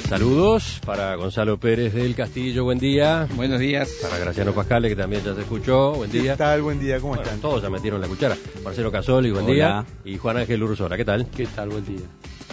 Saludos para Gonzalo Pérez del Castillo, buen día. Buenos días. Para Graciano Pascale, que también ya se escuchó, buen día. ¿Qué tal? Buen día, ¿cómo están? Todos ya metieron la cuchara. Marcelo Casoli, buen día. Y Juan Ángel Ursola, ¿qué tal? ¿Qué tal? Buen día.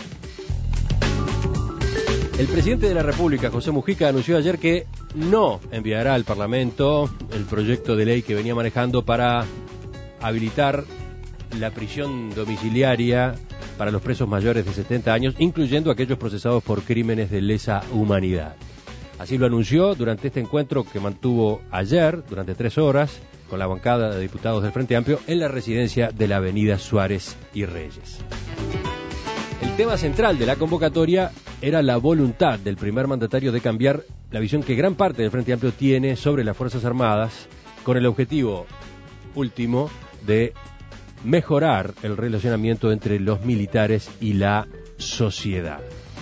El presidente de la República, José Mujica, anunció ayer que no enviará al Parlamento el proyecto de ley que venía manejando para habilitar la prisión domiciliaria para los presos mayores de 70 años, incluyendo aquellos procesados por crímenes de lesa humanidad. Así lo anunció durante este encuentro que mantuvo ayer, durante 3 horas, con la bancada de diputados del Frente Amplio, en la residencia de la avenida Suárez y Reyes. El tema central de la convocatoria era la voluntad del primer mandatario de cambiar la visión que gran parte del Frente Amplio tiene sobre las Fuerzas Armadas, con el objetivo último de mejorar el relacionamiento entre los militares y la sociedad.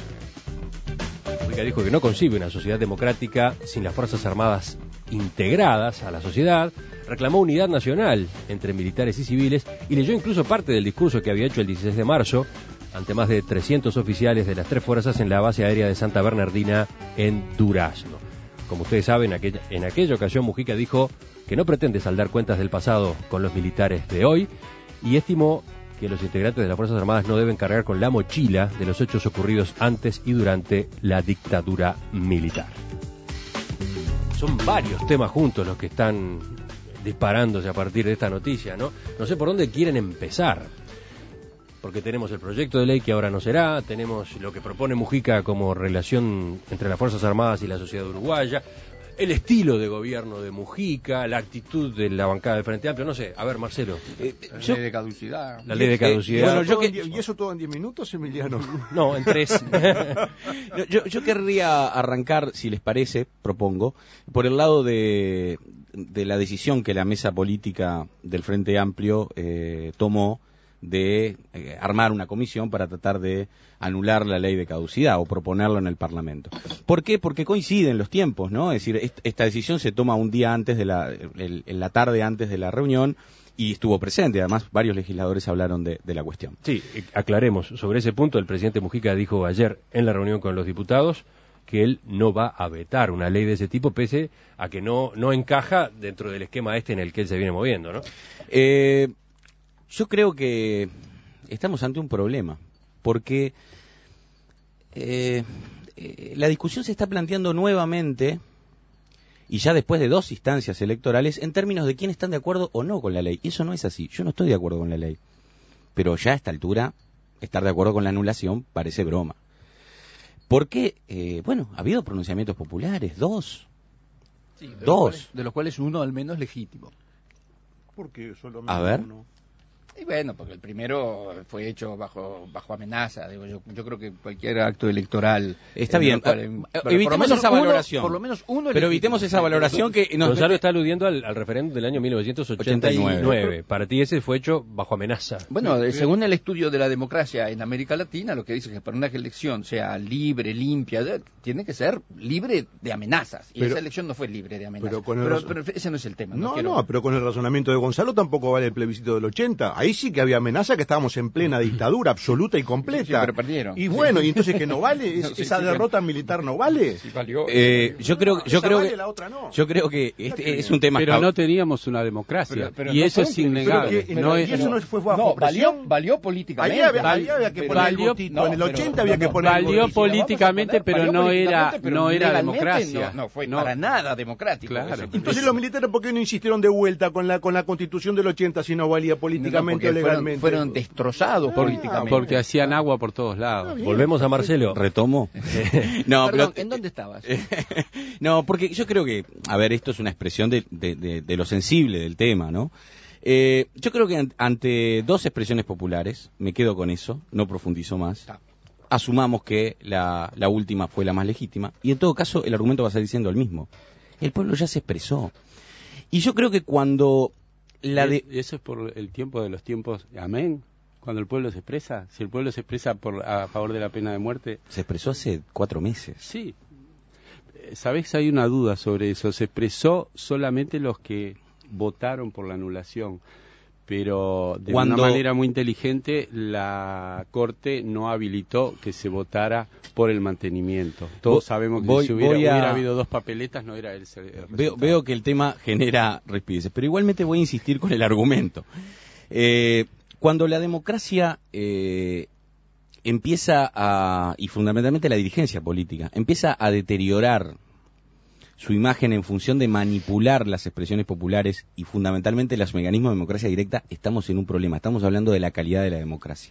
Mujica dijo que no concibe una sociedad democrática sin las Fuerzas Armadas integradas a la sociedad, reclamó unidad nacional entre militares y civiles y leyó incluso parte del discurso que había hecho el 16 de marzo ante más de 300 oficiales de las 3 fuerzas en la base aérea de Santa Bernardina en Durazno. Como ustedes saben, en aquella ocasión Mujica dijo que no pretende saldar cuentas del pasado con los militares de hoy y estimó que los integrantes de las Fuerzas Armadas no deben cargar con la mochila de los hechos ocurridos antes y durante la dictadura militar. Son varios temas juntos los que están disparándose a partir de esta noticia, ¿no? No sé por dónde quieren empezar, porque tenemos el proyecto de ley que ahora no será, tenemos lo que propone Mujica como relación entre las Fuerzas Armadas y la sociedad uruguaya, el estilo de gobierno de Mujica, la actitud de la bancada del Frente Amplio, no sé. A ver, Marcelo. La ley de caducidad. La ley de caducidad. ¿Y eso todo en 10 minutos, Emiliano? No, en 3. yo querría arrancar, si les parece, propongo, por el lado de la decisión que la mesa política del Frente Amplio tomó de armar una comisión para tratar de anular la ley de caducidad o proponerlo en el Parlamento. ¿Por qué? Porque coinciden los tiempos, ¿no? Es decir, esta decisión se toma un día antes en la tarde antes de la reunión y estuvo presente. Además, varios legisladores hablaron de la cuestión. Sí, aclaremos. Sobre ese punto, el presidente Mujica dijo ayer en la reunión con los diputados que él no va a vetar una ley de ese tipo, pese a que no encaja dentro del esquema en el que él se viene moviendo, ¿no? Yo creo que estamos ante un problema, porque la discusión se está planteando nuevamente, y ya después de 2 instancias electorales, en términos de quién están de acuerdo o no con la ley. Y eso no es así. Yo no estoy de acuerdo con la ley. Pero ya a esta altura, estar de acuerdo con la anulación parece broma. Porque, ha habido pronunciamientos populares, 2. Sí, de los cuales uno al menos legítimo. Porque solamente a ver. uno. Y bueno, porque el primero fue hecho bajo amenaza. Digo, yo creo que cualquier acto electoral está bien. Evitemos esa valoración. Por lo menos uno. Pero evitemos esa valoración que Gonzalo está aludiendo al referéndum del año 1989. Para ti ese fue hecho bajo amenaza. Bueno, según el estudio de la democracia en América Latina, lo que dice es que para una elección sea libre, limpia, tiene que ser libre de amenazas. Y esa elección no fue libre de amenazas. Pero ese no es el tema. Pero con el razonamiento de Gonzalo tampoco vale el plebiscito del 80. Ahí sí que había amenaza, que estábamos en plena dictadura absoluta y completa. Sí, pero perdieron. Y bueno, y entonces que no vale, esa derrota militar no vale. Sí, valió. Yo creo que la otra no. Yo creo que es un tema. Pero no teníamos una democracia, y eso es innegable. Eso no fue bajo presión. Valió políticamente. Ahí había que poner el votito. En el 80 había que poner el valió votito. políticamente, pero no era democracia. No fue para nada democrático. Claro. Entonces los militares, ¿por qué no insistieron de vuelta con la Constitución del 80 si no valía políticamente o legalmente? Fueron destrozados políticamente. Porque hacían agua por todos lados. Volvemos a Marcelo. ¿Retomo? No, perdón, ¿en dónde estabas? No, porque yo creo que, a ver, esto es una expresión de lo sensible del tema, ¿no? Yo creo que ante 2 expresiones populares, me quedo con eso, no profundizo más. Asumamos que la última fue la más legítima, y en todo caso el argumento va a seguir siendo el mismo. El pueblo ya se expresó. Y yo creo que cuando eso es por el tiempo de los tiempos, amén. Cuando el pueblo se expresa, si el pueblo se expresa a favor de la pena de muerte. Se expresó hace 4 meses. Sí. ¿Sabés? Hay una duda sobre eso. Se expresó solamente los que votaron por la anulación. pero de una manera muy inteligente la Corte no habilitó que se votara por el mantenimiento. Todos sabemos que si hubiera habido dos papeletas no era el veo que el tema genera respideces, pero igualmente voy a insistir con el argumento. Cuando la democracia empieza y fundamentalmente la dirigencia política, empieza a deteriorar su imagen en función de manipular las expresiones populares y fundamentalmente los mecanismos de democracia directa, estamos en un problema. Estamos hablando de la calidad de la democracia.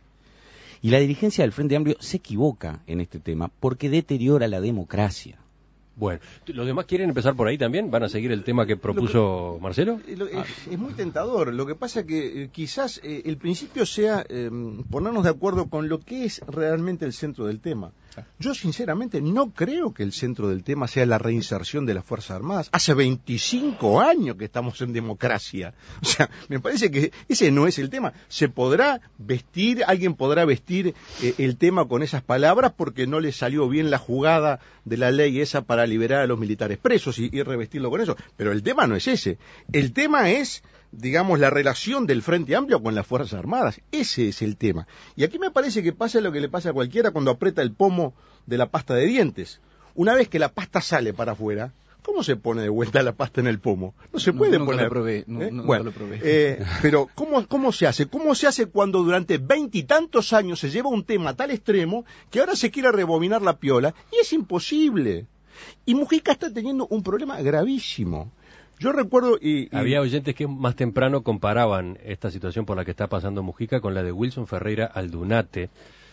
Y la dirigencia del Frente Amplio se equivoca en este tema porque deteriora la democracia. Bueno, ¿los demás quieren empezar por ahí también? ¿Van a seguir el tema que propuso Marcelo? Es muy tentador. Lo que pasa es que quizás el principio sea ponernos de acuerdo con lo que es realmente el centro del tema. Yo sinceramente no creo que el centro del tema sea la reinserción de las Fuerzas Armadas. Hace 25 años que estamos en democracia. O sea, me parece que ese no es el tema. Se podrá vestir, alguien podrá vestir el tema con esas palabras porque no le salió bien la jugada de la ley esa para liberar a los militares presos y revestirlo con eso. Pero el tema no es ese. El tema es, digamos, la relación del Frente Amplio con las Fuerzas Armadas. Ese es el tema. Y aquí me parece que pasa lo que le pasa a cualquiera cuando aprieta el pomo de la pasta de dientes. Una vez que la pasta sale para afuera, ¿cómo se pone de vuelta la pasta en el pomo? No se puede poner. Lo probé, bueno, lo probé. Pero ¿cómo se hace? ¿Cómo se hace cuando durante 20 y tantos años se lleva un tema a tal extremo que ahora se quiere rebobinar la piola? Y es imposible. Y Mujica está teniendo un problema gravísimo. Yo recuerdo había oyentes que más temprano comparaban esta situación por la que está pasando Mujica con la de Wilson Ferreira Aldunate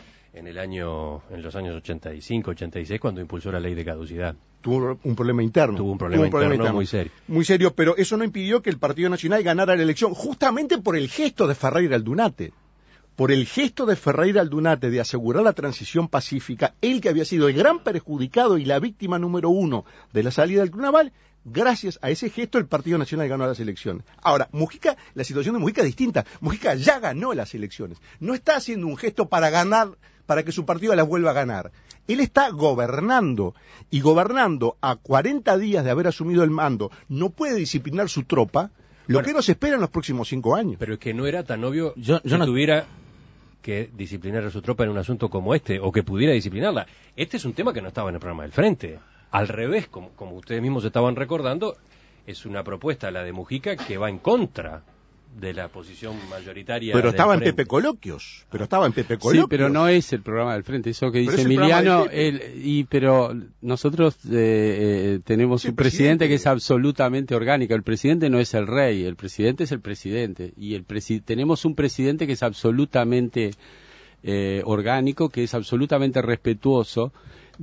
en los años 85, 86, cuando impulsó la ley de caducidad. Tuvo un problema interno. Tuvo un problema interno muy serio. Muy serio, pero eso no impidió que el Partido Nacional ganara la elección, justamente por el gesto de Ferreira Aldunate. Por el gesto de Ferreira Aldunate de asegurar la transición pacífica, él que había sido el gran perjudicado y la víctima número 1 de la salida del Naval, gracias a ese gesto el Partido Nacional ganó las elecciones. Ahora, Mujica, la situación de Mujica es distinta. Mujica ya ganó las elecciones. No está haciendo un gesto para ganar, para que su partido las vuelva a ganar. Él está gobernando, y gobernando a 40 días de haber asumido el mando, no puede disciplinar su tropa, que nos espera en los próximos 5 años. Pero es que no era tan obvio que no tuviera que disciplinar a su tropa en un asunto como este, o que pudiera disciplinarla. Este es un tema que no estaba en el programa del Frente. Al revés, como ustedes mismos estaban recordando, es una propuesta, la de Mujica, que va en contra de la posición mayoritaria. Pero estaba en Pepe Coloquios. Sí, pero no es el programa del Frente, eso que dice Emiliano. Pero nosotros tenemos un presidente que es absolutamente orgánico. El presidente no es el rey, el presidente es el presidente. Y tenemos un presidente que es absolutamente orgánico, que es absolutamente respetuoso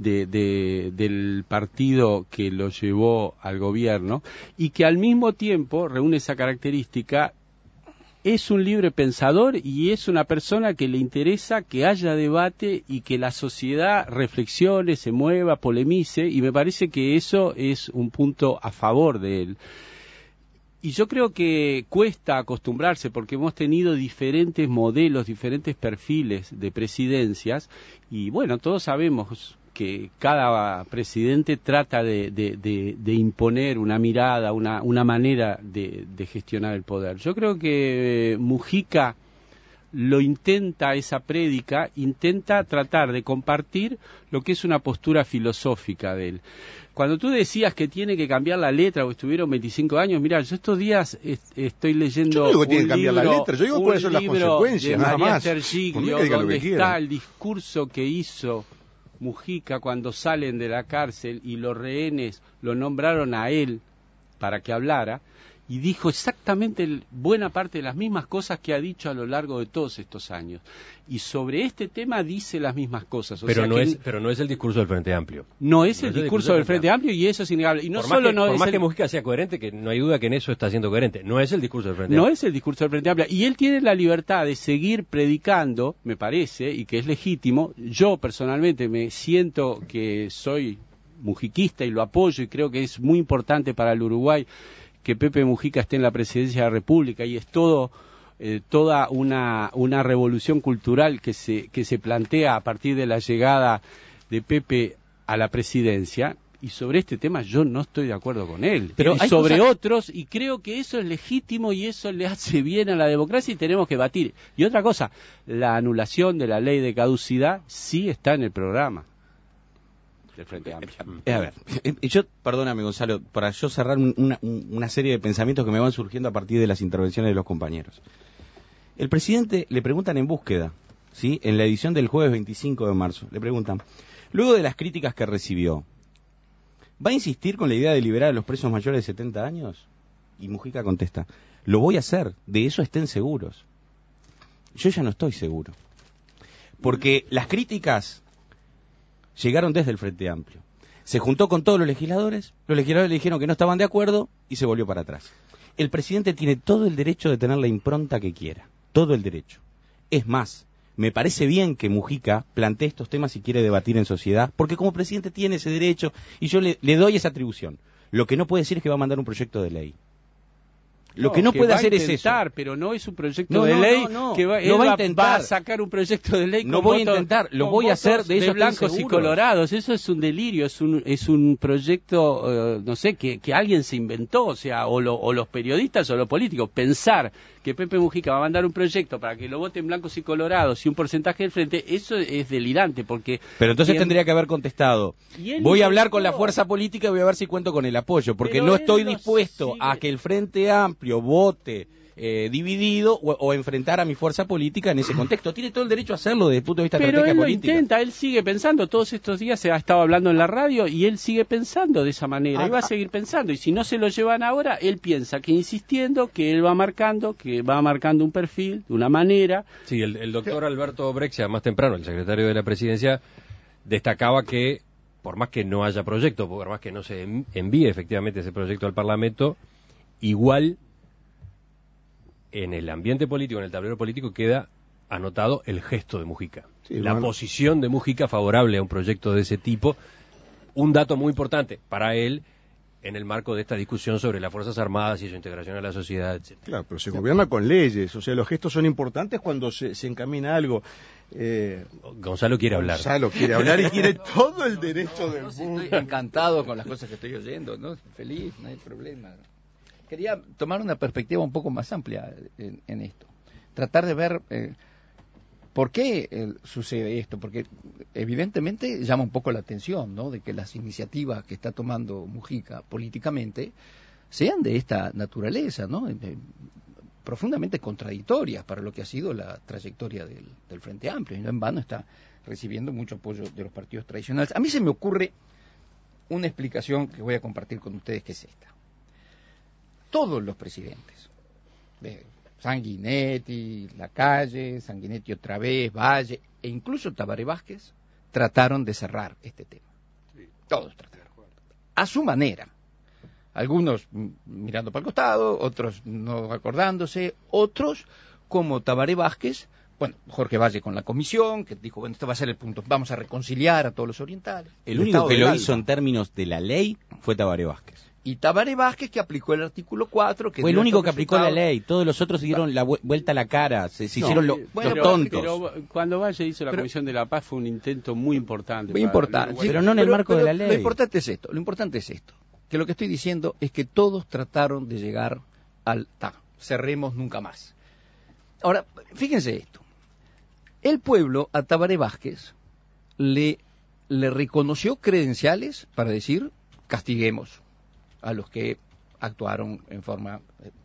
del partido que lo llevó al gobierno y que al mismo tiempo reúne esa característica. Es un libre pensador y es una persona que le interesa que haya debate y que la sociedad reflexione, se mueva, polemice, y me parece que eso es un punto a favor de él. Y yo creo que cuesta acostumbrarse porque hemos tenido diferentes modelos, diferentes perfiles de presidencias y bueno, todos sabemos que cada presidente trata de imponer una mirada, una manera de gestionar el poder. Yo creo que Mujica lo intenta, esa prédica, intenta tratar de compartir lo que es una postura filosófica de él. Cuando tú decías que tiene que cambiar la letra o estuvieron 25 años, mira, yo estos días estoy leyendo yo digo que tiene que cambiar la letra, yo digo cuáles son las consecuencias, nada más. Donde está el discurso que hizo Mujica cuando salen de la cárcel y los rehenes lo nombraron a él para que hablara, y dijo exactamente buena parte de las mismas cosas que ha dicho a lo largo de todos estos años. Y sobre este tema dice las mismas cosas. Pero no es el discurso del Frente Amplio. No es el discurso del Frente Amplio y eso es innegable. Y no solo por más que Mujica sea coherente, que no hay duda que en eso está siendo coherente, no es el discurso del Frente Amplio. No es el discurso del Frente Amplio. Y él tiene la libertad de seguir predicando, me parece, y que es legítimo. Yo personalmente me siento que soy mujiquista y lo apoyo y creo que es muy importante para el Uruguay que Pepe Mujica esté en la presidencia de la República y es toda una revolución cultural que se plantea a partir de la llegada de Pepe a la presidencia y sobre este tema yo no estoy de acuerdo con él, pero sobre otros, y creo que eso es legítimo y eso le hace bien a la democracia y tenemos que batir. Y otra cosa, la anulación de la ley de caducidad sí está en el programa del Frente Amplio. A ver, perdóname Gonzalo, para yo cerrar una serie de pensamientos que me van surgiendo a partir de las intervenciones de los compañeros. El presidente le preguntan en Búsqueda, ¿sí? En la edición del jueves 25 de marzo, le preguntan, luego de las críticas que recibió, ¿va a insistir con la idea de liberar a los presos mayores de 70 años? Y Mujica contesta, lo voy a hacer, de eso estén seguros. Yo ya no estoy seguro. Porque las críticas llegaron desde el Frente Amplio. Se juntó con todos los legisladores le dijeron que no estaban de acuerdo y se volvió para atrás. El presidente tiene todo el derecho de tener la impronta que quiera, todo el derecho. Es más, me parece bien que Mujica plantee estos temas si quiere debatir en sociedad, porque como presidente tiene ese derecho y yo le doy esa atribución. Lo que no puede decir es que va a mandar un proyecto de ley. Lo que no puede hacer es eso. Pero no es un proyecto de ley que va a intentar. Va a sacar un proyecto de ley. No voy a intentar, lo voy a hacer de esos blancos y colorados. Eso es un delirio, es un proyecto, no sé, que alguien se inventó, o sea, o los periodistas o los políticos. Pensar que Pepe Mujica va a mandar un proyecto para que lo voten blancos y colorados y un porcentaje del frente, eso es delirante, porque... Pero entonces tendría que haber contestado, voy a hablar con la fuerza política y voy a ver si cuento con el apoyo, porque no estoy dispuesto a que el Frente Amplio vote dividido o enfrentar a mi fuerza política en ese contexto. Tiene todo el derecho a hacerlo desde el punto de vista de estrategia política. Pero él lo intenta, él sigue pensando. Todos estos días se ha estado hablando en la radio y él sigue pensando de esa manera. Y va a seguir pensando. Y si no se lo llevan ahora, él piensa que insistiendo, que él va marcando un perfil de una manera. Sí, el doctor Alberto Brexia, más temprano, el secretario de la Presidencia, destacaba que por más que no haya proyecto, por más que no se envíe efectivamente ese proyecto al Parlamento, igual en el ambiente político, en el tablero político, queda anotado el gesto de Mujica. Sí, la posición de Mujica favorable a un proyecto de ese tipo. Un dato muy importante para él en el marco de esta discusión sobre las Fuerzas Armadas y su integración a la sociedad, etc. Claro, pero se gobierna con leyes. O sea, los gestos son importantes cuando se encamina algo. Gonzalo quiere hablar. Gonzalo quiere hablar y tiene todo el derecho del mundo. Estoy encantado con las cosas que estoy oyendo, ¿no? Feliz, no hay problema. Quería tomar una perspectiva un poco más amplia en esto. Tratar de ver por qué sucede esto, porque evidentemente llama un poco la atención, ¿no? De que las iniciativas que está tomando Mujica políticamente sean de esta naturaleza, ¿no? Profundamente contradictorias para lo que ha sido la trayectoria del Frente Amplio. Y no en vano está recibiendo mucho apoyo de los partidos tradicionales. A mí se me ocurre una explicación que voy a compartir con ustedes, que es esta. Todos los presidentes, de Sanguinetti, Lacalle, Sanguinetti otra vez, Valle, e incluso Tabaré Vázquez, trataron de cerrar este tema. Sí. Todos trataron. A su manera. Algunos mirando para el costado, otros no acordándose, otros, como Tabaré Vázquez, bueno, Jorge Valle con la comisión, que dijo, bueno, este va a ser el punto, vamos a reconciliar a todos los orientales. El único que lo hizo en términos de la ley fue Tabaré Vázquez. Y Tabaré Vázquez, que aplicó el artículo 4... que fue el único que aplicó la ley. Todos los otros dieron la vuelta a la cara, se hicieron los tontos. Pero cuando Valle hizo la Comisión de la Paz fue un intento muy importante. Muy importante. Pero no en el marco de la ley. Lo importante es esto. Que lo que estoy diciendo es que todos trataron de llegar al... cerremos nunca más. Ahora, fíjense esto. El pueblo a Tabaré Vázquez le reconoció credenciales para decir, castiguemos a los que actuaron en forma...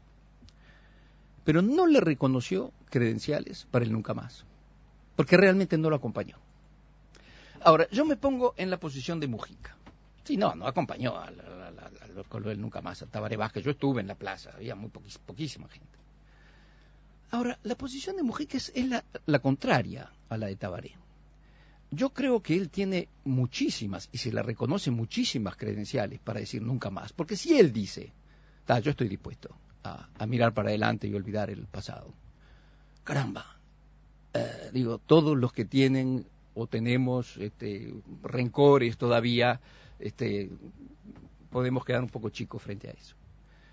pero no le reconoció credenciales para el nunca más, porque realmente no lo acompañó. Ahora, yo me pongo en la posición de Mujica. Sí, no acompañó con lo del nunca más, a Tabaré Vázquez. Yo estuve en la plaza, había muy poquísima gente. Ahora, la posición de Mujica es la contraria a la de Tabaré. Yo creo que él tiene muchísimas, y se le reconoce muchísimas credenciales para decir nunca más. Porque si él dice, yo estoy dispuesto a mirar para adelante y olvidar el pasado. Caramba, todos los que tienen o tenemos rencores todavía, podemos quedar un poco chicos frente a eso.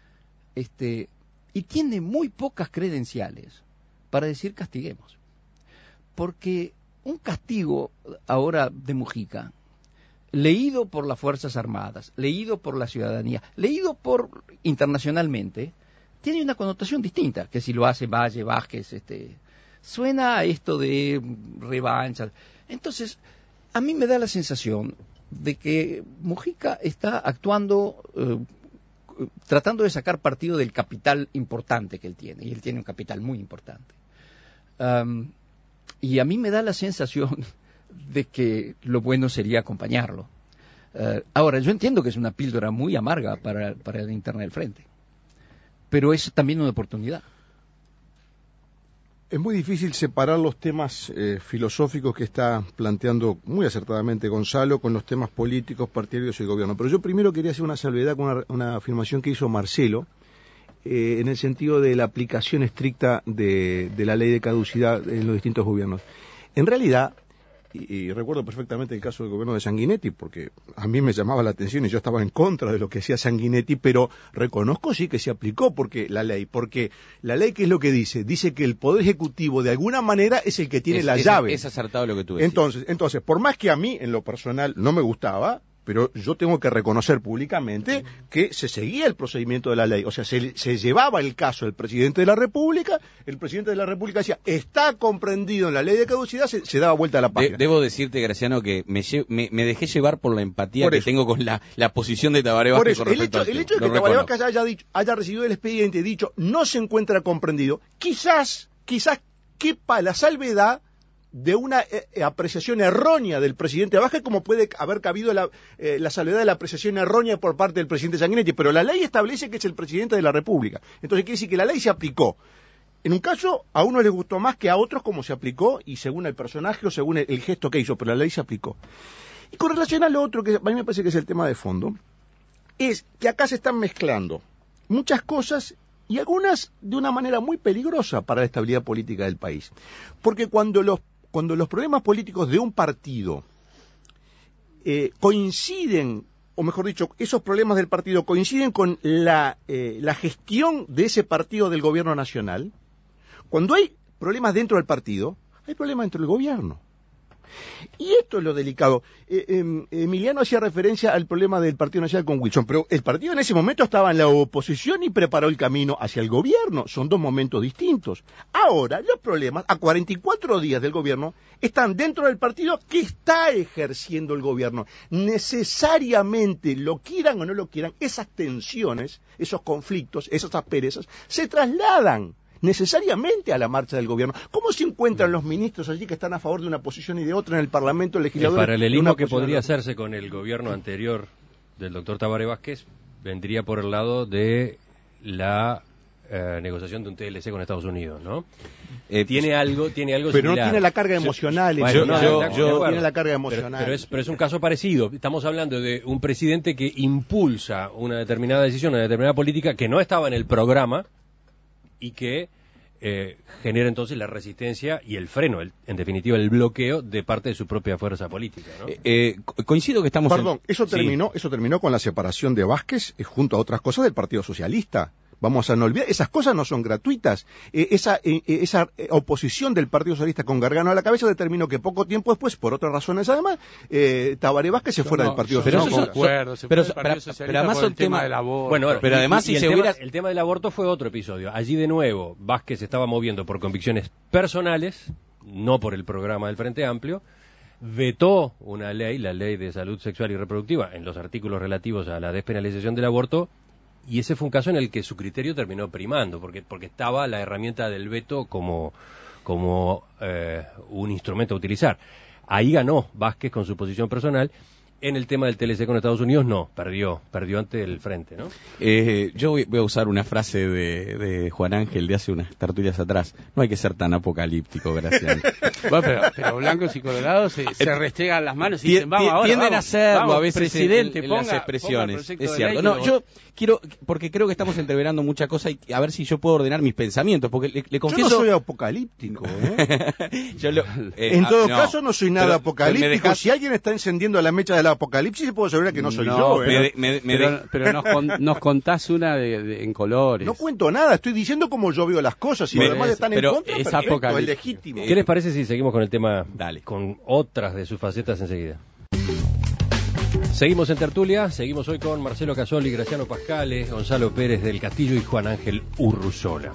Y tiene muy pocas credenciales para decir castiguemos. Porque un castigo ahora de Mujica leído por las Fuerzas Armadas, leído por la ciudadanía, leído por internacionalmente, tiene una connotación distinta que si lo hace Valle, Vázquez, suena a esto de revancha. Entonces, a mí me da la sensación de que Mujica está actuando, tratando de sacar partido del capital importante que él tiene, y él tiene un capital muy importante. Y a mí me da la sensación de que lo bueno sería acompañarlo. Ahora, yo entiendo que es una píldora muy amarga para la interna del frente, pero es también una oportunidad. Es muy difícil separar los temas filosóficos que está planteando muy acertadamente Gonzalo con los temas políticos, partidarios y gobierno. Pero yo primero quería hacer una salvedad con una afirmación que hizo Marcelo, en el sentido de la aplicación estricta de la ley de caducidad en los distintos gobiernos. En realidad, y recuerdo perfectamente el caso del gobierno de Sanguinetti, porque a mí me llamaba la atención y yo estaba en contra de lo que hacía Sanguinetti, pero reconozco sí que se aplicó porque la ley, ¿qué es lo que dice? Dice que el Poder Ejecutivo de alguna manera es el que tiene la llave. Es acertado lo que tú decís. Entonces, por más que a mí en lo personal no me gustaba, pero yo tengo que reconocer públicamente que se seguía el procedimiento de la ley. O sea, se llevaba el caso del presidente de la República, el presidente de la República decía, está comprendido en la ley de caducidad, se daba vuelta a la página. Debo decirte, Graciano, que me dejé llevar por la empatía que tengo con la posición de Tabaré Vázquez con respecto al tema. El hecho de que Tabaré Vázquez haya recibido el expediente y dicho, no se encuentra comprendido, quizás quepa la salvedad de una apreciación errónea del presidente Vázquez, como puede haber cabido la salvedad de la apreciación errónea por parte del presidente Sanguinetti, pero la ley establece que es el presidente de la República. Entonces quiere decir que la ley se aplicó. En un caso, a uno les gustó más que a otros como se aplicó, y según el personaje o según el gesto que hizo, pero la ley se aplicó. Y con relación a lo otro, que a mí me parece que es el tema de fondo, es que acá se están mezclando muchas cosas y algunas de una manera muy peligrosa para la estabilidad política del país. Porque cuando los problemas políticos de un partido coinciden, o mejor dicho, esos problemas del partido coinciden con la gestión de ese partido del gobierno nacional, cuando hay problemas dentro del partido, hay problemas dentro del gobierno. Y esto es lo delicado. Emiliano hacía referencia al problema del Partido Nacional con Wilson, pero el partido en ese momento estaba en la oposición y preparó el camino hacia el gobierno. Son dos momentos distintos. Ahora, los problemas, a 44 días del gobierno, están dentro del partido que está ejerciendo el gobierno. Necesariamente, lo quieran o no lo quieran, esas tensiones, esos conflictos, esas asperezas, se trasladan necesariamente a la marcha del gobierno. ¿Cómo se encuentran los ministros allí que están a favor de una posición y de otra en el Parlamento legislador? El paralelismo que podría hacerse con el gobierno anterior del doctor Tabaré Vázquez vendría por el lado de la negociación de un TLC con Estados Unidos, ¿no? Tiene algo pero similar. No tiene la carga emocional. Tiene la carga emocional. Pero es un caso parecido. Estamos hablando de un presidente que impulsa una determinada decisión, una determinada política que no estaba en el programa y que genera entonces la resistencia y el freno, en definitiva el bloqueo de parte de su propia fuerza política, ¿no? Coincido que estamos... Perdón, eso terminó con la separación de Vázquez junto a otras cosas del Partido Socialista. Vamos a no olvidar, esas cosas no son gratuitas. Esa oposición del Partido Socialista con Gargano a la cabeza determinó que poco tiempo después, por otras razones además, Tabaré Vázquez se fuera del Partido Socialista. Pero además el tema del aborto. Bueno, pero además el tema del aborto fue otro episodio. Allí de nuevo Vázquez se estaba moviendo por convicciones personales, no por el programa del Frente Amplio. Vetó una ley, la Ley de Salud Sexual y Reproductiva, en los artículos relativos a la despenalización del aborto. Y ese fue un caso en el que su criterio terminó primando, porque estaba la herramienta del veto como un instrumento a utilizar. Ahí ganó Vázquez con su posición personal. En el tema del TLC con Estados Unidos, no, perdió ante el frente, ¿no? Yo voy a usar una frase de Juan Ángel de hace unas tertulias atrás. No hay que ser tan apocalíptico, Graciano. Bueno, pero blancos y colorados se restregan las manos y dicen, vamos ahora, tienden a hacerlo a veces presidente, en las expresiones. Es cierto. No, yo quiero, porque creo que estamos entreverando mucha cosa y a ver si yo puedo ordenar mis pensamientos, porque le confieso... Yo no soy apocalíptico, en todo caso no soy nada apocalíptico. Si alguien está encendiendo la mecha de la apocalipsis, puedo asegurar que no soy yo. Pero nos contás una en colores. No cuento nada, estoy diciendo cómo yo veo las cosas. Y además están en contra, es perfecto, es legítimo. ¿Qué les parece si seguimos con el tema, con otras de sus facetas enseguida? Seguimos en tertulia, seguimos hoy con Marcelo Casoli, Graciano Pascale, Gonzalo Pérez del Castillo y Juan Ángel Urruzola.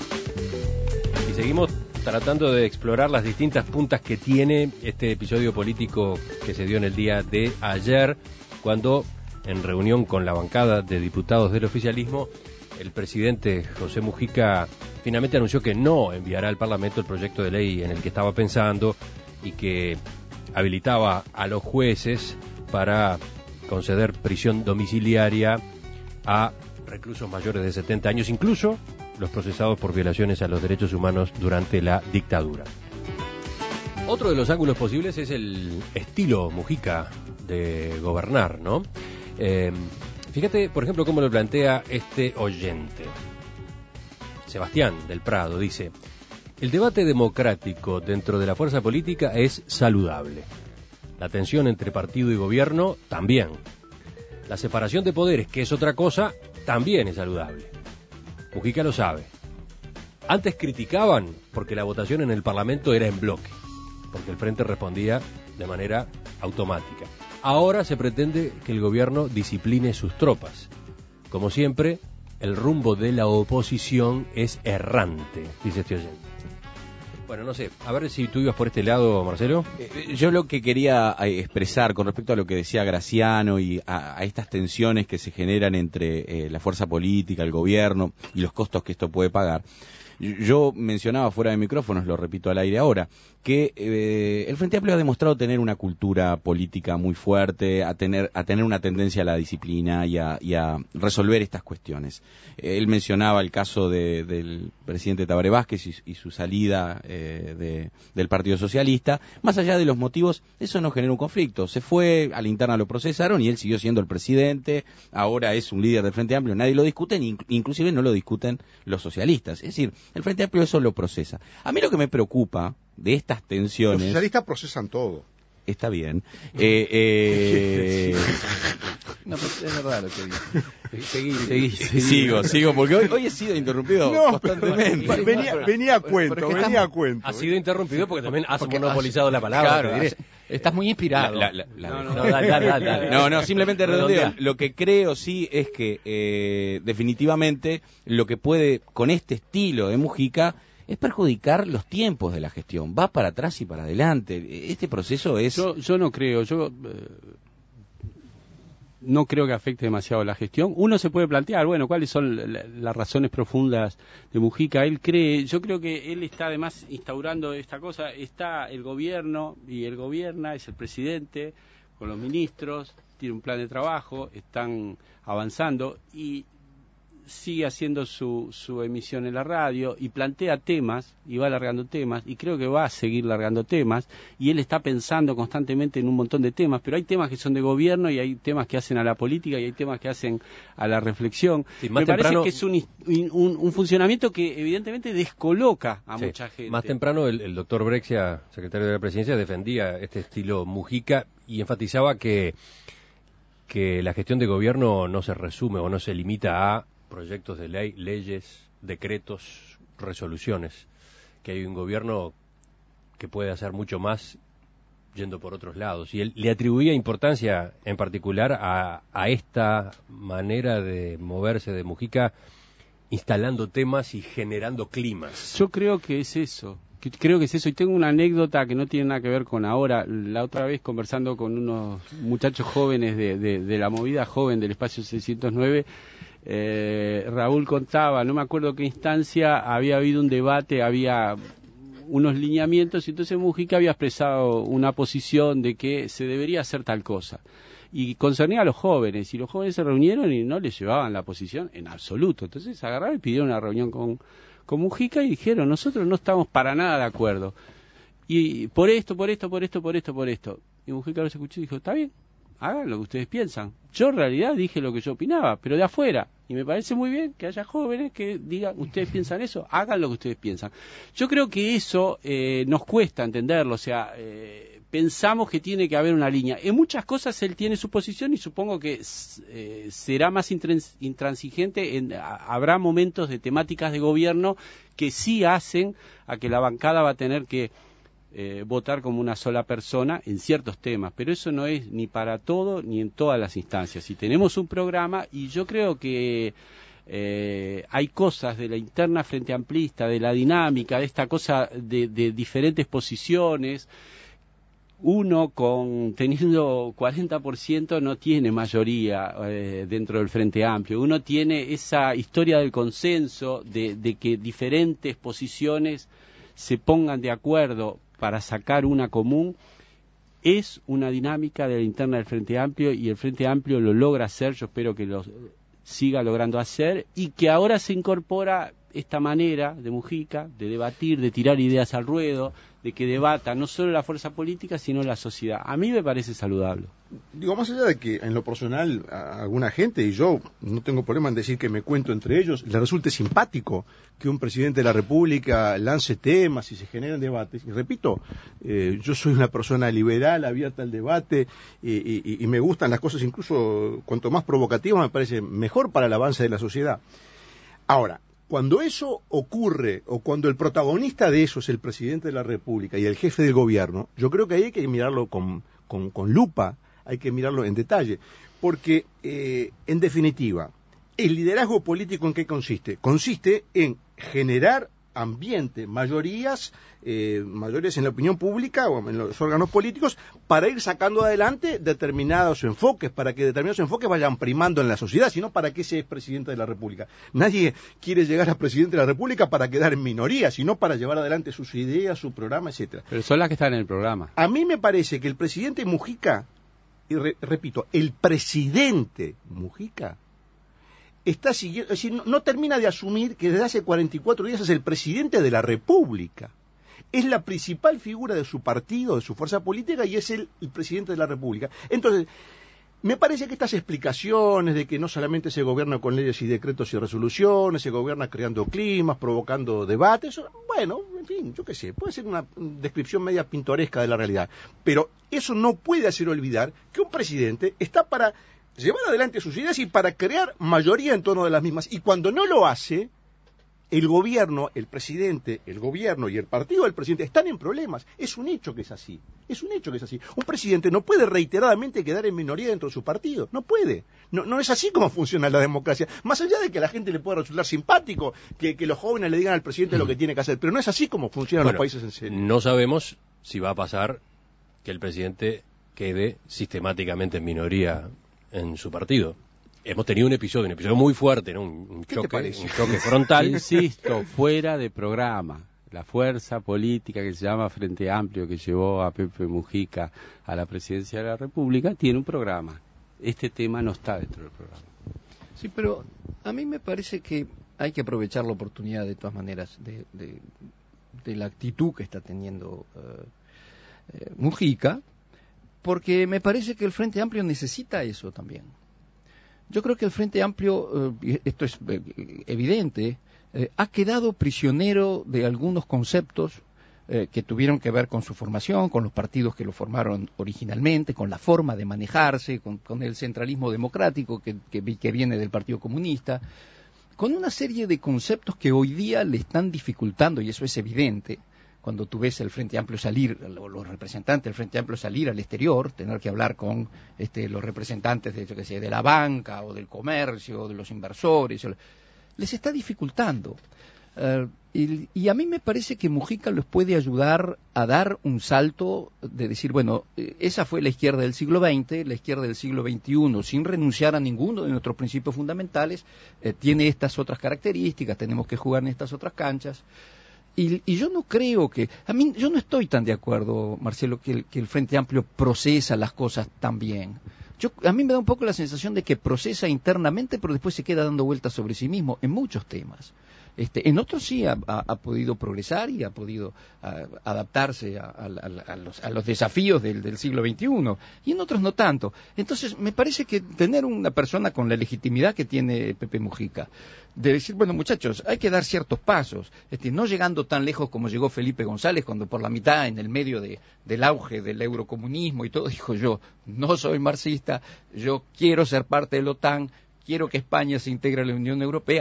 Y seguimos tratando de explorar las distintas puntas que tiene este episodio político que se dio en el día de ayer, cuando, en reunión con la bancada de diputados del oficialismo, el presidente José Mujica finalmente anunció que no enviará al Parlamento el proyecto de ley en el que estaba pensando y que habilitaba a los jueces para conceder prisión domiciliaria a reclusos mayores de 70 años, incluso los procesados por violaciones a los derechos humanos durante la dictadura. Otro de los ángulos posibles es el estilo Mujica de gobernar, ¿no? Fíjate, por ejemplo, cómo lo plantea este oyente. Sebastián del Prado dice: el debate democrático dentro de la fuerza política es saludable. La tensión entre partido y gobierno también. La separación de poderes, que es otra cosa, también es saludable. Mujica lo sabe. Antes criticaban porque la votación en el Parlamento era en bloque, porque el Frente respondía de manera automática. Ahora se pretende que el gobierno discipline sus tropas. Como siempre, el rumbo de la oposición es errante, dice este oyente. Bueno, no sé, a ver si tú ibas por este lado, Marcelo. Yo lo que quería expresar con respecto a lo que decía Graciano y a estas tensiones que se generan entre la fuerza política, el gobierno y los costos que esto puede pagar. Yo mencionaba fuera de micrófonos, lo repito al aire ahora, que el Frente Amplio ha demostrado tener una cultura política muy fuerte, a tener una tendencia a la disciplina y a resolver estas cuestiones. Él mencionaba el caso del presidente Tabaré Vázquez y su salida del Partido Socialista. Más allá de los motivos, eso no genera un conflicto. Se fue, a la interna lo procesaron y él siguió siendo el presidente, ahora es un líder del Frente Amplio, nadie lo discute, inclusive no lo discuten los socialistas. Es decir, el Frente Amplio eso lo procesa. A mí lo que me preocupa de estas tensiones... Los socialistas procesan todo. Está bien. No, pero es verdad lo que digo. Sigo, porque hoy he sido interrumpido constantemente. Venía a cuento. Ha sido interrumpido porque también has monopolizado la palabra. Claro, estás muy inspirado. No, simplemente redondeo. Lo que creo sí es que definitivamente lo que puede, con este estilo de Mujica, es perjudicar los tiempos de la gestión. Va para atrás y para adelante. Este proceso es... Yo no creo, no creo que afecte demasiado la gestión. Uno se puede plantear, bueno, cuáles son las razones profundas de Mujica. Yo creo que él está además instaurando esta cosa. Está el gobierno y él gobierna, es el presidente con los ministros, tiene un plan de trabajo, están avanzando y sigue haciendo su emisión en la radio y plantea temas y va largando temas y creo que va a seguir largando temas y él está pensando constantemente en un montón de temas, pero hay temas que son de gobierno y hay temas que hacen a la política y hay temas que hacen a la reflexión. Sí, me parece que es un funcionamiento que evidentemente descoloca a mucha gente. Más temprano el doctor Brexia, secretario de la Presidencia, defendía este estilo Mujica y enfatizaba que la gestión de gobierno no se resume o no se limita a proyectos de ley, leyes, decretos, resoluciones, que hay un gobierno que puede hacer mucho más yendo por otros lados. Y él le atribuía importancia en particular a esta manera de moverse de Mujica, instalando temas y generando climas. Yo creo que es eso. Y tengo una anécdota que no tiene nada que ver con ahora. La otra vez conversando con unos muchachos jóvenes de la movida joven del Espacio 609, Raúl contaba, no me acuerdo qué instancia, había habido un debate, había unos lineamientos y entonces Mujica había expresado una posición de que se debería hacer tal cosa y concernía a los jóvenes y los jóvenes se reunieron y no les llevaban la posición en absoluto. Entonces agarraron y pidieron una reunión con Mujica y dijeron: nosotros no estamos para nada de acuerdo y por esto. Y Mujica los escuchó y dijo: está bien, hagan lo que ustedes piensan. Yo en realidad dije lo que yo opinaba, pero de afuera. Y me parece muy bien que haya jóvenes que digan: ustedes piensan eso, hagan lo que ustedes piensan. Yo creo que eso nos cuesta entenderlo, o sea, pensamos que tiene que haber una línea. En muchas cosas él tiene su posición y supongo que será más intransigente. Habrá momentos de temáticas de gobierno que sí hacen a que la bancada va a tener que votar como una sola persona en ciertos temas, pero eso no es ni para todo ni en todas las instancias. Si tenemos un programa, y yo creo que hay cosas de la interna frente amplista, de la dinámica, de esta cosa de diferentes posiciones. Uno teniendo 40% no tiene mayoría dentro del Frente Amplio. Uno tiene esa historia del consenso, de que diferentes posiciones se pongan de acuerdo para sacar una común. Es una dinámica de la interna del Frente Amplio, y el Frente Amplio lo logra hacer. Yo espero que lo siga logrando hacer, y que ahora se incorpora esta manera de Mujica de debatir, de tirar ideas al ruedo, de que debata no solo la fuerza política, sino la sociedad. A mí me parece saludable. Digo, más allá de que en lo personal a alguna gente, y yo no tengo problema en decir que me cuento entre ellos, le resulte simpático que un presidente de la República lance temas y se generen debates. Y repito, yo soy una persona liberal, abierta al debate, y me gustan las cosas, incluso cuanto más provocativas me parece mejor para el avance de la sociedad. Ahora, cuando eso ocurre, o cuando el protagonista de eso es el presidente de la República y el jefe del gobierno, yo creo que ahí hay que mirarlo con lupa, hay que mirarlo en detalle, porque, en definitiva, el liderazgo político ¿en qué consiste? Consiste en generar ambiente, mayorías en la opinión pública o en los órganos políticos, para ir sacando adelante determinados enfoques, para que determinados enfoques vayan primando en la sociedad, sino para qué se es presidente de la República. Nadie quiere llegar a presidente de la República para quedar en minoría, sino para llevar adelante sus ideas, su programa, etcétera. Pero son las que están en el programa. A mí me parece que el presidente Mujica, y repito, el presidente Mujica está siguiendo, es decir, no termina de asumir que desde hace 44 días es el presidente de la República. Es la principal figura de su partido, de su fuerza política, y es el presidente de la República. Entonces, me parece que estas explicaciones de que no solamente se gobierna con leyes y decretos y resoluciones, se gobierna creando climas, provocando debates, bueno, en fin, yo qué sé, puede ser una descripción media pintoresca de la realidad. Pero eso no puede hacer olvidar que un presidente está para llevar adelante sus ideas y para crear mayoría en torno de las mismas. Y cuando no lo hace, el gobierno, el presidente, el gobierno y el partido del presidente están en problemas. Es un hecho que es así. Es un hecho que es así. Un presidente no puede reiteradamente quedar en minoría dentro de su partido. No puede. No es así como funciona la democracia. Más allá de que a la gente le pueda resultar simpático que los jóvenes le digan al presidente lo que tiene que hacer. Pero no es así como funcionan los países en serio. No sabemos si va a pasar que el presidente quede sistemáticamente en minoría en su partido. Hemos tenido un episodio muy fuerte, ¿no? un choque frontal. Insisto, fuera de programa. La fuerza política que se llama Frente Amplio, que llevó a Pepe Mujica a la presidencia de la República, tiene un programa. Este tema no está dentro del programa. Sí, pero a mí me parece que hay que aprovechar la oportunidad de todas maneras de la actitud que está teniendo Mujica, porque me parece que el Frente Amplio necesita eso también. Yo creo que el Frente Amplio, esto es evidente, ha quedado prisionero de algunos conceptos que tuvieron que ver con su formación, con los partidos que lo formaron originalmente, con la forma de manejarse, con el centralismo democrático que viene del Partido Comunista, con una serie de conceptos que hoy día le están dificultando, y eso es evidente, cuando tú ves el Frente Amplio salir, los representantes del Frente Amplio salir al exterior, tener que hablar con los representantes de la banca o del comercio o de los inversores, les está dificultando. Y a mí me parece que Mujica los puede ayudar a dar un salto de decir, bueno, esa fue la izquierda del siglo XX, la izquierda del siglo XXI, sin renunciar a ninguno de nuestros principios fundamentales, tiene estas otras características, tenemos que jugar en estas otras canchas. Y yo no creo que... yo no estoy tan de acuerdo, Marcelo, que el Frente Amplio procesa las cosas tan bien. A mí me da un poco la sensación de que procesa internamente, pero después se queda dando vueltas sobre sí mismo en muchos temas. En otros sí ha podido progresar y ha podido adaptarse a los desafíos del siglo XXI, y en otros no tanto. Entonces, me parece que tener una persona con la legitimidad que tiene Pepe Mujica, de decir, bueno, muchachos, hay que dar ciertos pasos, no llegando tan lejos como llegó Felipe González, cuando por la mitad, en el medio del auge del eurocomunismo y todo, dijo: yo no soy marxista, yo quiero ser parte de la OTAN, quiero que España se integre a la Unión Europea.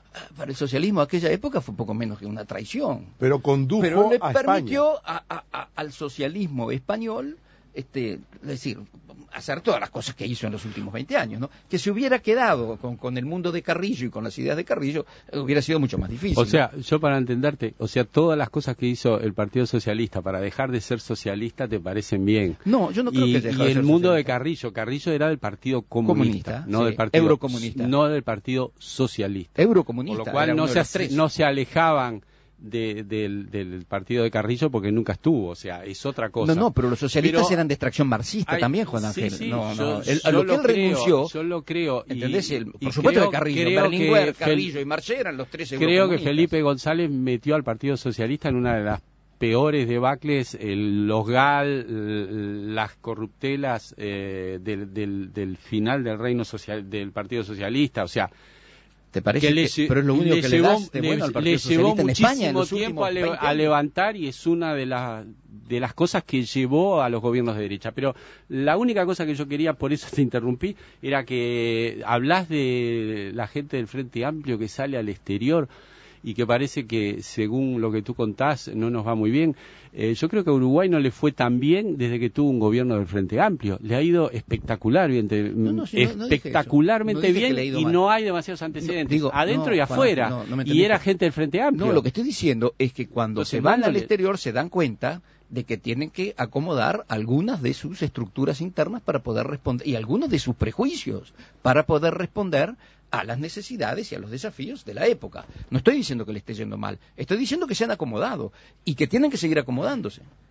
Para el socialismo de aquella época fue poco menos que una traición. Pero condujo Pero le a permitió España. al socialismo español, es decir, hacer todas las cosas que hizo en los últimos 20 años, ¿no? Que si hubiera quedado con el mundo de Carrillo y con las ideas de Carrillo, hubiera sido mucho más difícil. O sea, yo para entenderte, o sea, todas las cosas que hizo el Partido Socialista para dejar de ser socialista te parecen bien. No, yo no creo que y el mundo de Carrillo era del Partido Comunista, no del Partido Eurocomunista, no del Partido Socialista. Eurocomunista. Por lo cual no se alejaban del partido de Carrillo porque nunca estuvo, o sea, es otra cosa. No, pero los socialistas eran de extracción marxista también, Juan Ángel. Sí, no, yo lo que él renunció. Yo lo creo. ¿Entendés? Por supuesto que Carrillo, Berlinguer, Carrillo y Marché eran los tres eurocomunistas. Creo que Felipe González metió al Partido Socialista en una de las peores debacles, los GAL, las corruptelas del final del reino social del Partido Socialista, o sea, ¿te parece pero es lo único que le das de bueno al Partido Socialista en España en los tiempo últimos a levantar, y es una de las cosas que llevó a los gobiernos de derecha. Pero la única cosa que yo quería, por eso te interrumpí, era que hablas de la gente del Frente Amplio que sale al exterior y que parece que, según lo que tú contás, no nos va muy bien. Yo creo que a Uruguay no le fue tan bien desde que tuvo un gobierno del Frente Amplio. Le ha ido espectacular, espectacularmente bien, y no hay demasiados antecedentes, adentro y afuera. Y era gente del Frente Amplio. No, lo que estoy diciendo es que cuando se van al exterior se dan cuenta de que tienen que acomodar algunas de sus estructuras internas para poder responder, y algunos de sus prejuicios, para poder responder a las necesidades y a los desafíos de la época. No estoy diciendo que le esté yendo mal, estoy diciendo que se han acomodado y que tienen que seguir acomodándose.